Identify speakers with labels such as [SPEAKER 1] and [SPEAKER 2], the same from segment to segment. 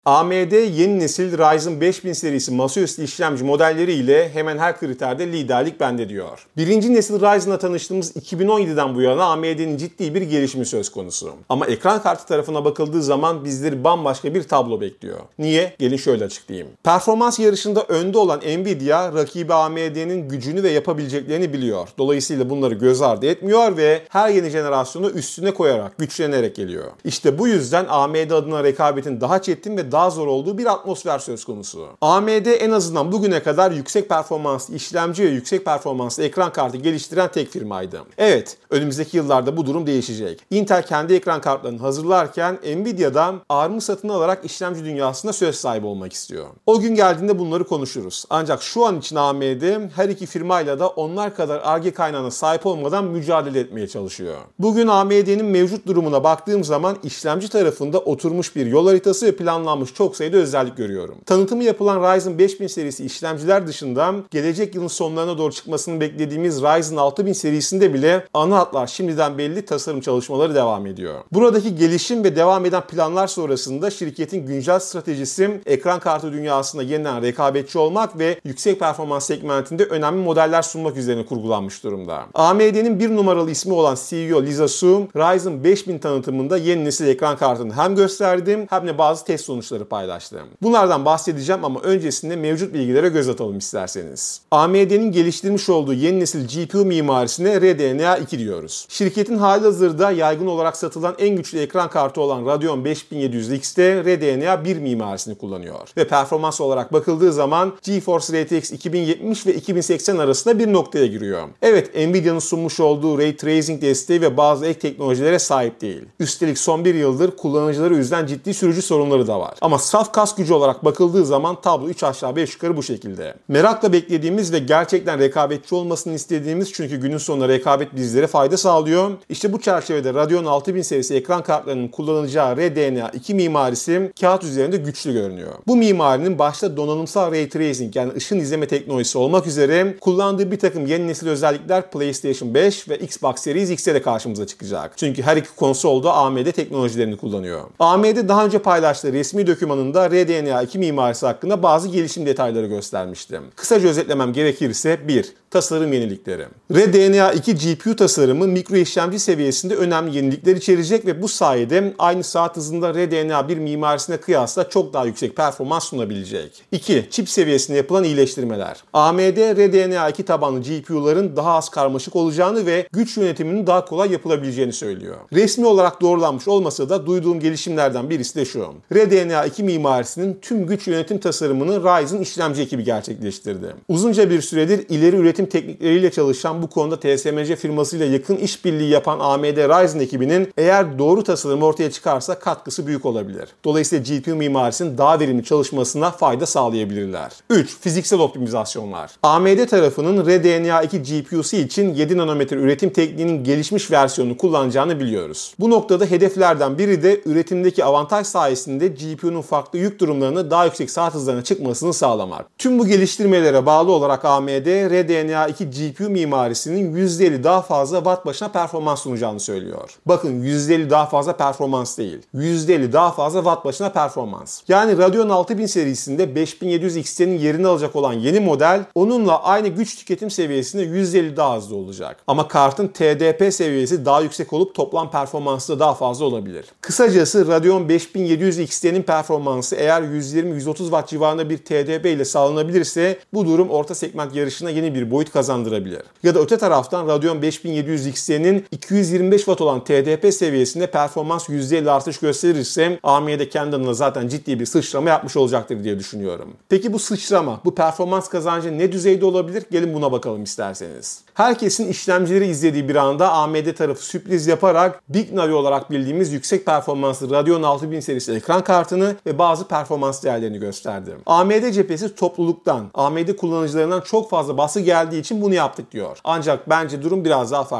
[SPEAKER 1] AMD yeni nesil Ryzen 5000 serisi masaüstü işlemci modellleri ile hemen her kriterde liderlik bende diyor. Birinci nesil Ryzen'la tanıştığımız 2017'den bu yana AMD'nin ciddi bir gelişimi söz konusu. Ama ekran kartı tarafına bakıldığı zaman bizleri bambaşka bir tablo bekliyor. Niye? Gelin şöyle açıklayayım. Performans yarışında önde olan Nvidia rakibi AMD'nin gücünü ve yapabileceklerini biliyor. Dolayısıyla bunları göz ardı etmiyor ve her yeni jenerasyonu üstüne koyarak, güçlenerek geliyor. İşte bu yüzden AMD adına rekabetin daha çetin ve daha zor olduğu bir atmosfer söz konusu. AMD en azından bugüne kadar yüksek performanslı işlemci ve yüksek performanslı ekran kartı geliştiren tek firmaydı. Evet, önümüzdeki yıllarda bu durum değişecek. Intel kendi ekran kartlarını hazırlarken Nvidia'dan ARM'ı satın alarak işlemci dünyasında söz sahibi olmak istiyor. O gün geldiğinde bunları konuşuruz. Ancak şu an için AMD her iki firmayla da onlar kadar Ar-Ge kaynağına sahip olmadan mücadele etmeye çalışıyor. Bugün AMD'nin mevcut durumuna baktığım zaman işlemci tarafında oturmuş bir yol haritası ve planlanmış çok sayıda özellik görüyorum. Tanıtımı yapılan Ryzen 5000 serisi işlemciler dışında gelecek yılın sonlarına doğru çıkmasını beklediğimiz Ryzen 6000 serisinde bile ana hatlar şimdiden belli, tasarım çalışmaları devam ediyor. Buradaki gelişim ve devam eden planlar sonrasında şirketin güncel stratejisi ekran kartı dünyasında yeniden rekabetçi olmak ve yüksek performans segmentinde önemli modeller sunmak üzerine kurgulanmış durumda. AMD'nin bir numaralı ismi olan CEO Lisa Su, Ryzen 5000 tanıtımında yeni nesil ekran kartını hem gösterdi hem de bazı test sonuçları paylaştım. Bunlardan bahsedeceğim ama öncesinde mevcut bilgilere göz atalım isterseniz. AMD'nin geliştirmiş olduğu yeni nesil GPU mimarisine RDNA 2 diyoruz. Şirketin halihazırda yaygın olarak satılan en güçlü ekran kartı olan Radeon 5700 XT RDNA 1 mimarisini kullanıyor. Ve performans olarak bakıldığı zaman GeForce RTX 2070 ve 2080 arasında bir noktaya giriyor. Evet, Nvidia'nın sunmuş olduğu Ray Tracing desteği ve bazı ek teknolojilere sahip değil. Üstelik son bir yıldır kullanıcıları üzen ciddi sürücü sorunları da var. Ama saf kas gücü olarak bakıldığı zaman tablo 3 aşağı 5 yukarı bu şekilde. Merakla beklediğimiz ve gerçekten rekabetçi olmasını istediğimiz, çünkü günün sonunda rekabet bizlere fayda sağlıyor. İşte bu çerçevede Radeon 6000 serisi ekran kartlarının kullanacağı RDNA 2 mimarisi kağıt üzerinde güçlü görünüyor. Bu mimarinin başta donanımsal Ray Tracing yani ışın izleme teknolojisi olmak üzere kullandığı bir takım yeni nesil özellikler PlayStation 5 ve Xbox Series X'e de karşımıza çıkacak. Çünkü her iki konsol da AMD teknolojilerini kullanıyor. AMD daha önce paylaştığı resmi dokümanında RDNA 2 mimarisi hakkında bazı gelişim detayları göstermiştim. Kısaca özetlemem gerekirse 1. Tasarım yenilikleri. RDNA 2 GPU tasarımı mikro işlemci seviyesinde önemli yenilikler içerecek ve bu sayede aynı saat hızında RDNA 1 mimarisine kıyasla çok daha yüksek performans sunabilecek. 2. Çip seviyesinde yapılan iyileştirmeler. AMD RDNA 2 tabanlı GPU'ların daha az karmaşık olacağını ve güç yönetiminin daha kolay yapılabileceğini söylüyor. Resmi olarak doğrulanmış olmasa da duyduğum gelişimlerden birisi de şu. RDNA 2 mimarisinin tüm güç yönetim tasarımını Ryzen işlemci ekibi gerçekleştirdi. Uzunca bir süredir ileri üretim teknikleriyle çalışan, bu konuda TSMC firmasıyla yakın işbirliği yapan AMD Ryzen ekibinin eğer doğru tasarım ortaya çıkarsa katkısı büyük olabilir. Dolayısıyla GPU mimarisinin daha verimli çalışmasına fayda sağlayabilirler. 3. Fiziksel optimizasyonlar. AMD tarafının RDNA 2 GPU'su için 7 nanometre üretim tekniğinin gelişmiş versiyonunu kullanacağını biliyoruz. Bu noktada hedeflerden biri de üretimdeki avantaj sayesinde GPU'nun farklı yük durumlarını daha yüksek saat hızlarına çıkmasını sağlamak. Tüm bu geliştirmelere bağlı olarak AMD RDNA 2 GPU mimarisinin %50 daha fazla watt başına performans sunacağını söylüyor. Bakın, %50 daha fazla performans değil. %50 daha fazla watt başına performans. Yani Radeon 6000 serisinde 5700 XT'nin yerini alacak olan yeni model onunla aynı güç tüketim seviyesinde %50 daha hızlı olacak. Ama kartın TDP seviyesi daha yüksek olup toplam performansı da daha fazla olabilir. Kısacası Radeon 5700 XT'nin performansı eğer 120-130 Watt civarında bir TDP ile sağlanabilirse bu durum orta segment yarışına yeni bir boyut kazandırabilir. Ya da öte taraftan Radeon 5700 XT'nin 225 Watt olan TDP seviyesinde performans %50 artış gösterirse AMD kendi adına zaten ciddi bir sıçrama yapmış olacaktır diye düşünüyorum. Peki bu sıçrama, bu performans kazancı ne düzeyde olabilir? Gelin buna bakalım isterseniz. Herkesin işlemcileri izlediği bir anda AMD tarafı sürpriz yaparak Big Navi olarak bildiğimiz yüksek performanslı Radeon 6000 serisi ekran kartını ve bazı performans değerlerini gösterdi. AMD cephesi topluluktan, AMD kullanıcılarından çok fazla baskı geldiği için bunu yaptık diyor. Ancak bence durum biraz daha farklı.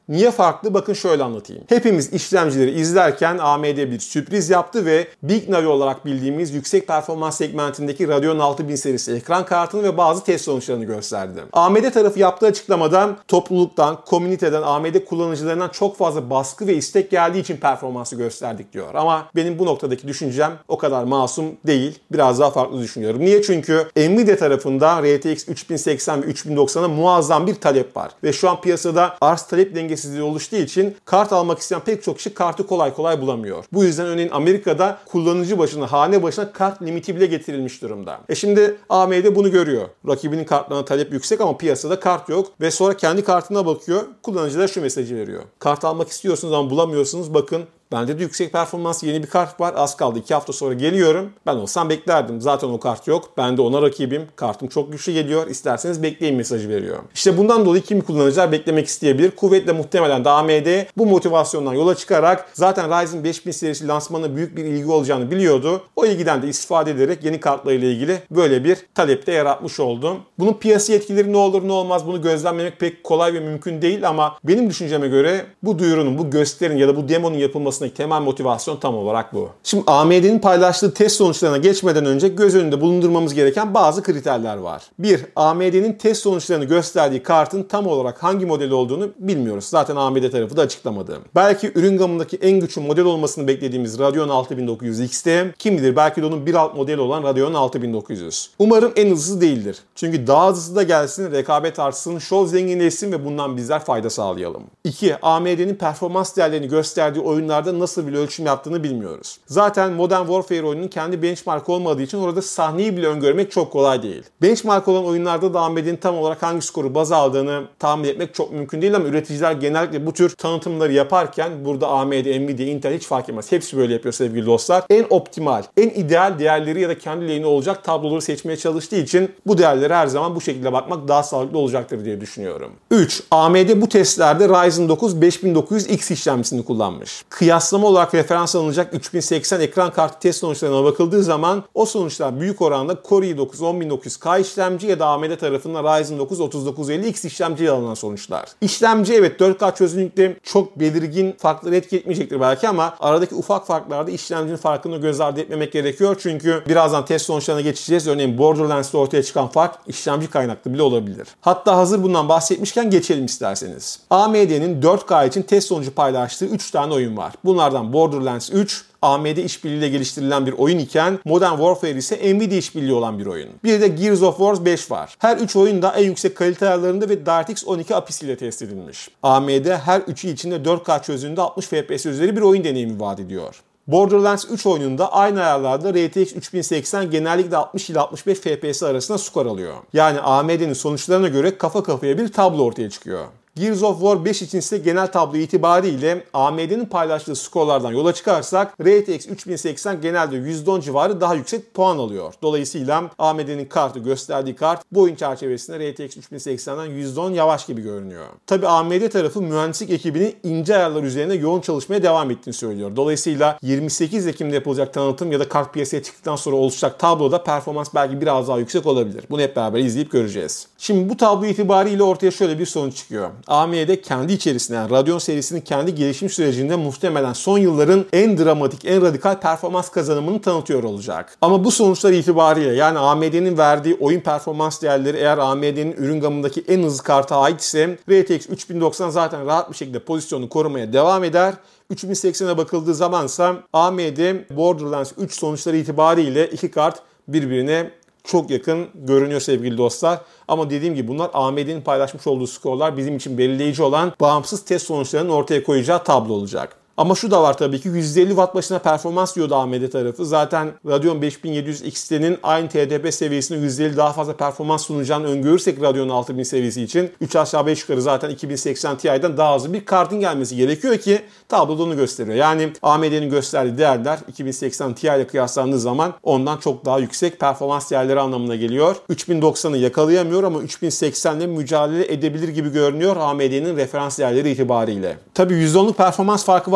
[SPEAKER 1] Niye farklı? Bakın şöyle anlatayım. Hepimiz işlemcileri izlerken AMD bir sürpriz yaptı ve Big Navi olarak bildiğimiz yüksek performans segmentindeki Radeon 6000 serisi ekran kartını ve bazı test sonuçlarını gösterdi. AMD tarafı yaptığı açıklamadan topluluktan, komüniteden, AMD kullanıcılarından çok fazla baskı ve istek geldiği için performansı gösterdik diyor. Ama benim bu noktadaki düşüncem o kadar masum değil. Biraz daha farklı düşünüyorum. Niye? Çünkü Nvidia tarafında RTX 3080 ve 3090'a muazzam bir talep var. Ve şu an piyasada arz talep dengesizliği oluştuğu için kart almak isteyen pek çok kişi kartı kolay kolay bulamıyor. Bu yüzden örneğin Amerika'da kullanıcı başına, hane başına kart limiti bile getirilmiş durumda. Şimdi AMD bunu görüyor. Rakibinin kartlarına talep yüksek ama piyasada kart yok ve sonra kendi kartına bakıyor. Kullanıcılara şu mesajı veriyor. Kart almak istiyorsunuz ama bulamıyorsunuz. Bakın, bende de yüksek performans yeni bir kart var. Az kaldı, 2 hafta sonra geliyorum. Ben olsam beklerdim. Zaten o kart yok. Ben de ona rakibim. Kartım çok güçlü geliyor. İsterseniz bekleyin mesajı veriyor. İşte bundan dolayı kimi kullanıcılar beklemek isteyebilir. Kuvvetle muhtemelen de AMD bu motivasyondan yola çıkarak zaten Ryzen 5000 serisi lansmanına büyük bir ilgi olacağını biliyordu. O ilgiden de istifade ederek yeni kartlarıyla ilgili böyle bir talepte yaratmış oldum. Bunun piyasa etkileri ne olur ne olmaz bunu gözlemlemek pek kolay ve mümkün değil ama benim düşünceme göre bu duyurunun, bu gösterinin ya da bu demonun yapılması temel motivasyon tam olarak bu. Şimdi AMD'nin paylaştığı test sonuçlarına geçmeden önce göz önünde bulundurmamız gereken bazı kriterler var. 1. AMD'nin test sonuçlarını gösterdiği kartın tam olarak hangi modeli olduğunu bilmiyoruz. Zaten AMD tarafı da açıklamadı. Belki ürün gamındaki en güçlü model olmasını beklediğimiz Radeon 6900 XT, kim bilir belki de onun bir alt modeli olan Radeon 6900. Umarım en hızlısı değildir. Çünkü daha hızlısı da gelsin, rekabet artsın, şov zenginleşsin ve bundan bizler fayda sağlayalım. 2. AMD'nin performans değerlerini gösterdiği oyunlarda nasıl bir ölçüm yaptığını bilmiyoruz. Zaten Modern Warfare oyununun kendi benchmark olmadığı için orada sahneyi bile öngörmek çok kolay değil. Benchmark olan oyunlarda da AMD'nin tam olarak hangi skoru baz aldığını tahmin etmek çok mümkün değil ama üreticiler genellikle bu tür tanıtımları yaparken burada AMD, Nvidia, Intel hiç fark etmez. Hepsi böyle yapıyor sevgili dostlar. En optimal, en ideal değerleri ya da kendi lehine olacak tabloları seçmeye çalıştığı için bu değerlere her zaman bu şekilde bakmak daha sağlıklı olacaktır diye düşünüyorum. 3. AMD bu testlerde Ryzen 9 5900X işlemcisini kullanmış. Kıyaslama olarak referans alınacak 3080 ekran kartı test sonuçlarına bakıldığı zaman o sonuçlar büyük oranda Core i9 10900K işlemci ya da AMD tarafından Ryzen 9 3950X işlemciyle alınan sonuçlar. İşlemci evet 4K çözünürlükte çok belirgin farkları etki etmeyecektir belki ama aradaki ufak farklarda işlemcinin farkını göz ardı etmemek gerekiyor. Çünkü birazdan test sonuçlarına geçeceğiz. Örneğin Borderlands'ta ortaya çıkan fark işlemci kaynaklı bile olabilir. Hatta hazır bundan bahsetmişken geçelim isterseniz. AMD'nin 4K için test sonucu paylaştığı 3 tane oyun var. Bunlardan Borderlands 3, AMD işbirliğiyle geliştirilen bir oyun iken Modern Warfare ise Nvidia işbirliği olan bir oyun. Bir de Gears of War 5 var. Her 3 oyun da en yüksek kalite ayarlarında ve DirectX 12 apisiyle test edilmiş. AMD her üçü içinde 4K çözünürlüğünde 60 FPS üzeri bir oyun deneyimi vaat ediyor. Borderlands 3 oyununda aynı ayarlarda RTX 3080 genellikle 60 ile 65 FPS arasında skor alıyor. Yani AMD'nin sonuçlarına göre kafa kafaya bir tablo ortaya çıkıyor. Gears of War 5 için ise genel tablo itibariyle AMD'nin paylaştığı skorlardan yola çıkarsak RTX 3080 genelde %10 civarı daha yüksek puan alıyor. Dolayısıyla AMD'nin kartı gösterdiği kart bu oyun çerçevesinde RTX 3080'den %10 yavaş gibi görünüyor. Tabi AMD tarafı mühendislik ekibinin ince ayarlar üzerine yoğun çalışmaya devam ettiğini söylüyor. Dolayısıyla 28 Ekim'de yapılacak tanıtım ya da kart piyasaya çıktıktan sonra oluşacak tabloda performans belki biraz daha yüksek olabilir. Bunu hep beraber izleyip göreceğiz. Şimdi bu tablo itibariyle ortaya şöyle bir sonuç çıkıyor. AMD kendi içerisinde yani Radeon serisinin kendi gelişim sürecinde muhtemelen son yılların en dramatik, en radikal performans kazanımını tanıtıyor olacak. Ama bu sonuçlar itibariyle yani AMD'nin verdiği oyun performans değerleri eğer AMD'nin ürün gamındaki en hızlı karta ait ise RTX 3090 zaten rahat bir şekilde pozisyonunu korumaya devam eder. 3080'e bakıldığı zamansa AMD Borderlands 3 sonuçları itibariyle iki kart birbirine çok yakın görünüyor sevgili dostlar. Ama dediğim gibi bunlar AMD'nin paylaşmış olduğu skorlar bizim için belirleyici olan bağımsız test sonuçlarının ortaya koyacağı tablo olacak. Ama şu da var tabii ki 150 Watt başına performans diyordu AMD tarafı. Zaten Radeon 5700 XT'nin aynı TDP seviyesinde 150 daha fazla performans sunacağını öngörürsek Radeon 6000 seviyesi için 3 aşağı 5 yukarı zaten 2080 Ti'den daha hızlı bir kartın gelmesi gerekiyor ki tabloda onu gösteriyor. Yani AMD'nin gösterdiği değerler 2080 Ti ile kıyaslandığı zaman ondan çok daha yüksek performans değerleri anlamına geliyor. 3090'ı yakalayamıyor ama 3080 ile mücadele edebilir gibi görünüyor AMD'nin referans değerleri itibariyle. Tabii %10'luk performans farkı var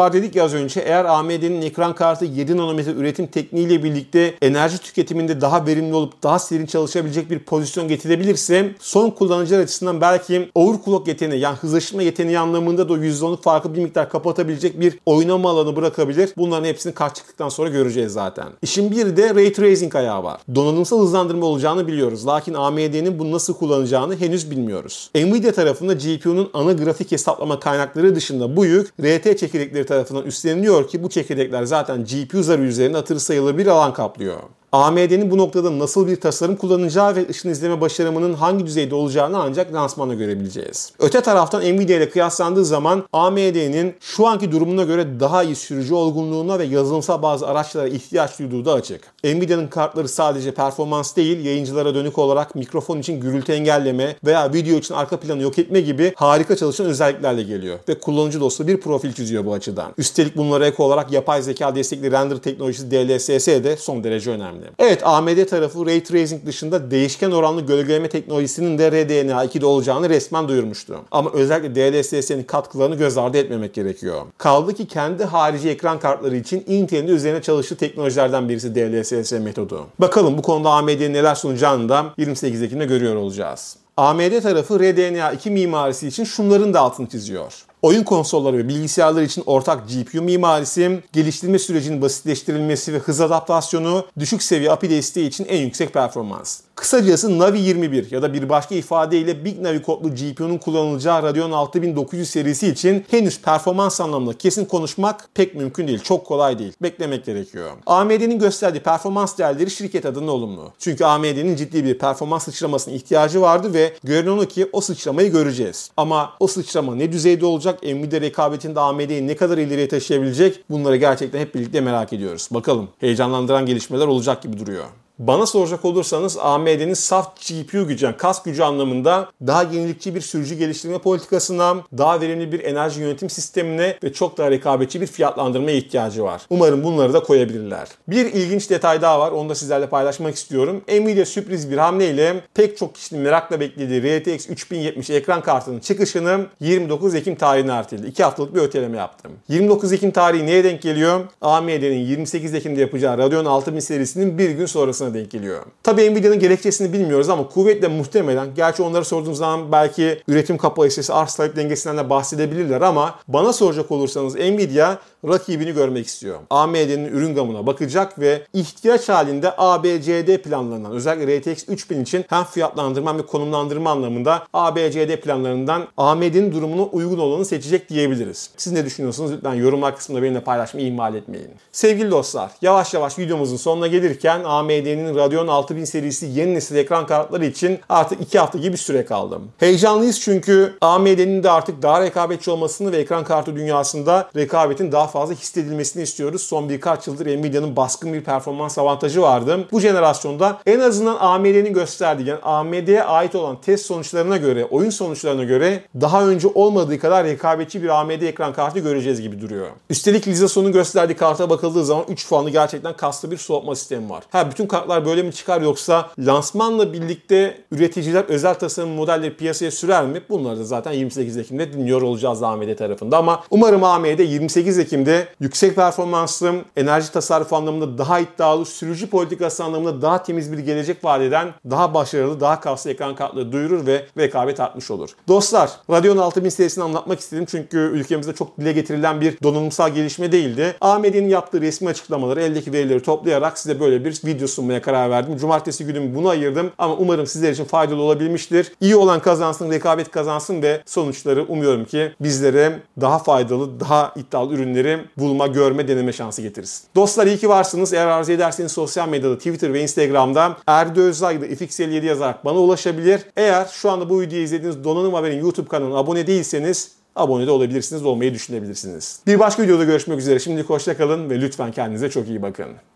[SPEAKER 1] var dedik ya az önce, eğer AMD'nin ekran kartı 7 nanometre üretim tekniğiyle birlikte enerji tüketiminde daha verimli olup daha serin çalışabilecek bir pozisyon getirebilirse son kullanıcılar açısından belki overclock yeteneği, yani hızlaştırma yeteneği anlamında da o %10'luk farkı bir miktar kapatabilecek bir oynama alanı bırakabilir. Bunların hepsini kart çıktıktan sonra göreceğiz zaten. İşin bir de Ray Tracing ayağı var. Donanımsal hızlandırma olacağını biliyoruz. Lakin AMD'nin bunu nasıl kullanacağını henüz bilmiyoruz. Nvidia tarafında GPU'nun ana grafik hesaplama kaynakları dışında bu yük RT çekirdekleri tarafından üstleniliyor ki bu çekirdekler zaten GPU zarı üzerinde hatırı sayılır bir alan kaplıyor. AMD'nin bu noktada nasıl bir tasarım kullanacağı ve ışın izleme başarımının hangi düzeyde olacağını ancak lansmanda görebileceğiz. Öte taraftan Nvidia ile kıyaslandığı zaman AMD'nin şu anki durumuna göre daha iyi sürücü olgunluğuna ve yazılımsal bazı araçlara ihtiyaç duyduğu da açık. Nvidia'nın kartları sadece performans değil, yayıncılara dönük olarak mikrofon için gürültü engelleme veya video için arka planı yok etme gibi harika çalışan özelliklerle geliyor ve kullanıcı dostu bir profil çiziyor bu açıdan. Üstelik bunlara ek olarak yapay zeka destekli render teknolojisi DLSS de son derece önemli. Evet, AMD tarafı Ray Tracing dışında değişken oranlı gölgeleme teknolojisinin de RDNA 2'de olacağını resmen duyurmuştu. Ama özellikle DLSS'nin katkılarını göz ardı etmemek gerekiyor. Kaldı ki kendi harici ekran kartları için Intel'in üzerine çalıştığı teknolojilerden birisi DLSS metodu. Bakalım bu konuda AMD'nin neler sunacağını da 28 Ekim'de görüyor olacağız. AMD tarafı RDNA 2 mimarisi için şunların da altını çiziyor. Oyun konsolları ve bilgisayarlar için ortak GPU mimarisi, geliştirme sürecinin basitleştirilmesi ve hız adaptasyonu, düşük seviye API desteği için en yüksek performans. Kısacası Navi 21 ya da bir başka ifadeyle Big Navi kodlu GPU'nun kullanılacağı Radeon 6900 serisi için henüz performans anlamında kesin konuşmak pek mümkün değil. Çok kolay değil. Beklemek gerekiyor. AMD'nin gösterdiği performans değerleri şirket adına olumlu. Çünkü AMD'nin ciddi bir performans sıçramasına ihtiyacı vardı ve görünen o ki o sıçramayı göreceğiz. Ama o sıçrama ne düzeyde olacak? Nvidia rekabetinde AMD'yi ne kadar ileriye taşıyabilecek? Bunları gerçekten hep birlikte merak ediyoruz. Bakalım, heyecanlandıran gelişmeler olacak gibi duruyor. Bana soracak olursanız AMD'nin saf GPU gücü, yani kas gücü anlamında daha yenilikçi bir sürücü geliştirme politikasına, daha verimli bir enerji yönetim sistemine ve çok daha rekabetçi bir fiyatlandırmaya ihtiyacı var. Umarım bunları da koyabilirler. Bir ilginç detay daha var. Onu da sizlerle paylaşmak istiyorum. Nvidia sürpriz bir hamleyle pek çok kişinin merakla beklediği RTX 3070 ekran kartının çıkışını 29 Ekim tarihine erteledi. 2 haftalık bir öteleme yaptım. 29 Ekim tarihi neye denk geliyor? AMD'nin 28 Ekim'de yapacağı Radeon 6000 serisinin bir gün sonrasına denk geliyor. Tabii Nvidia'nın gerekçesini bilmiyoruz ama kuvvetle muhtemelen, gerçi onlara sorduğumuz zaman belki üretim kapasitesi, arz talep dengesinden de bahsedebilirler ama bana soracak olursanız Nvidia rakibini görmek istiyor. AMD'nin ürün gamına bakacak ve ihtiyaç halinde ABCD planlarından, özellikle RTX 3000 için hem fiyatlandırma hem de konumlandırma anlamında ABCD planlarından AMD'nin durumuna uygun olanı seçecek diyebiliriz. Siz ne düşünüyorsunuz? Lütfen yorumlar kısmında benimle paylaşmayı ihmal etmeyin. Sevgili dostlar, yavaş yavaş videomuzun sonuna gelirken AMD'nin Radeon 6000 serisi yeni nesil ekran kartları için artık 2 hafta gibi bir süre kaldı. Heyecanlıyız çünkü AMD'nin de artık daha rekabetçi olmasını ve ekran kartı dünyasında rekabetin daha fazla hissedilmesini istiyoruz. Son birkaç yıldır Nvidia'nın baskın bir performans avantajı vardı. Bu jenerasyonda en azından AMD'nin gösterdiği, yani AMD'ye ait olan test sonuçlarına göre, oyun sonuçlarına göre daha önce olmadığı kadar rekabetçi bir AMD ekran kartı göreceğiz gibi duruyor. Üstelik Lizason'un gösterdiği karta bakıldığı zaman 3 fanlı gerçekten kaslı bir soğutma sistemi var. Bütün kartlar böyle mi çıkar yoksa lansmanla birlikte üreticiler özel tasarım modelleri piyasaya sürer mi? Bunları da zaten 28 Ekim'de dinliyor olacağız AMD tarafında ama umarım AMD 28 Ekim'de yüksek performanslı, enerji tasarrufu anlamında daha iddialı, sürücü politikası anlamında daha temiz bir gelecek vaat eden, daha başarılı, daha kaslı ekran kartları duyurur ve rekabet artmış olur. Dostlar, Radeon 6000 serisini anlatmak istedim çünkü ülkemizde çok dile getirilen bir donanımsal gelişme değildi. AMD'nin yaptığı resmi açıklamaları, eldeki verileri toplayarak size böyle bir video sunmaya karar verdim. Cumartesi günümü buna ayırdım ama umarım sizler için faydalı olabilmiştir. İyi olan kazansın, rekabet kazansın ve sonuçları umuyorum ki bizlere daha faydalı, daha iddialı ürünleri bulma, görme, deneme şansı getiririz. Dostlar, iyi ki varsınız. Eğer arzu ederseniz sosyal medyada, Twitter ve Instagram'da Erdi Özdağ'da FX57 yazarak bana ulaşabilir. Eğer şu anda bu videoyu izlediğiniz Donanım Haber'in YouTube kanalına abone değilseniz abone de olabilirsiniz, olmayı düşünebilirsiniz. Bir başka videoda görüşmek üzere. Şimdilik hoşça kalın ve lütfen kendinize çok iyi bakın.